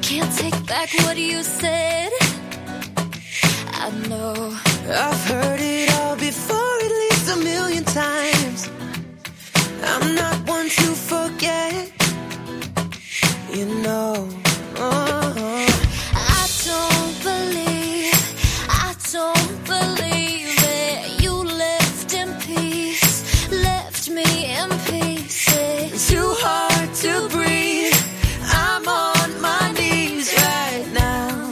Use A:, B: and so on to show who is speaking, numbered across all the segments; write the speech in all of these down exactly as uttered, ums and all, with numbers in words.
A: can't take back what you said. I know
B: I've heard it all before, at least a million times. I'm not one to forget, you know. Oh.
A: I don't believe, I don't believe it. You left in peace, left me in pieces.
B: Too hard to breathe, I'm on my knees right now.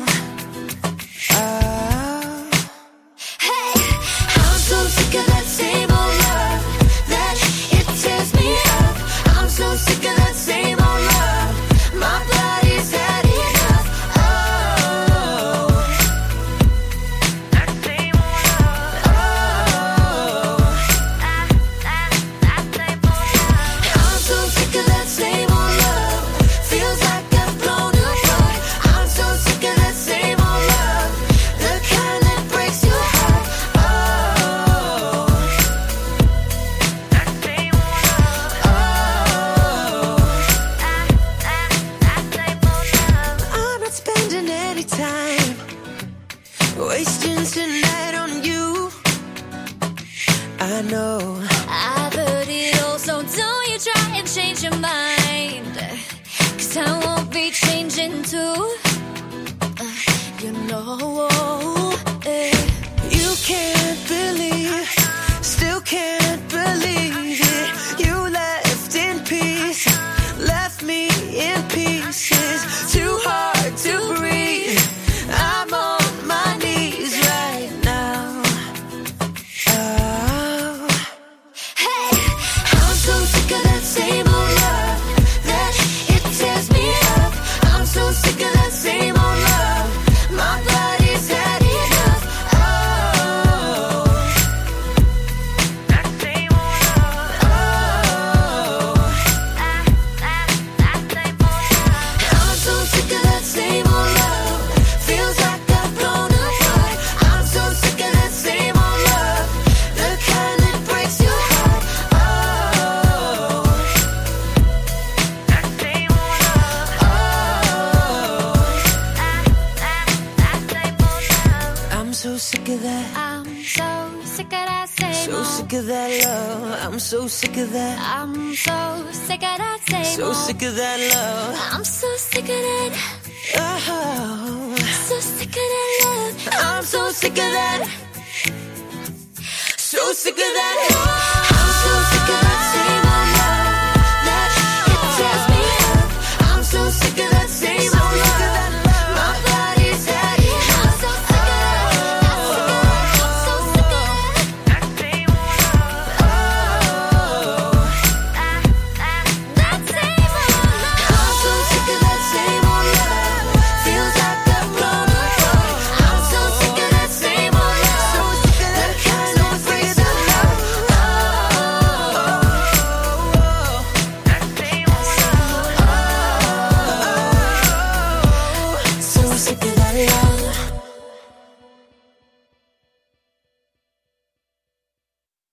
B: Oh.
A: Hey, I'm so sick of that same old love, that it tears me up. I'm so sick of that same old love, my body's had enough. Oh, that same old love. Oh, that, that, that same old love. I'm so sick of that same old love, feels like I've blown apart. I'm so sick of that same old love, the kind that breaks your heart. Oh, that same old love. Oh, that, that, that same old love.
B: I'm not spending any time wasting tonight on you. I know
A: I've heard it all, so don't you try and change your mind, 'cause I won't be changing too. Uh, you know, eh.
B: you can't believe, still can't believe it. You left in peace, left me in pieces. Too hard to breathe, I'm on my knees right now. Oh.
A: Hey, I'm so sick of that same old love, that it tears me up. I'm so sick of that same old love, my body's had enough. Oh, that same old love. Oh, that, that, that same old love. I'm so sick of that same old love, feels like I've blown apart. I'm so sick of that same old love, the kind that breaks your heart. Oh, that same old love. Oh, that, that, that same old love.
B: I'm so sick of that,
A: I'm so sick of that same
B: so
A: old.
B: sick of that love. I'm so sick of that,
A: I'm so sick of that same
B: so
A: old.
B: sick of that love.
A: I'm so sick of that,
B: Oh.
A: so sick of that love.
B: I'm so sick of that, so sick of that.
A: I'm so sick of that same old love, that it tears me up. I'm so sick of that same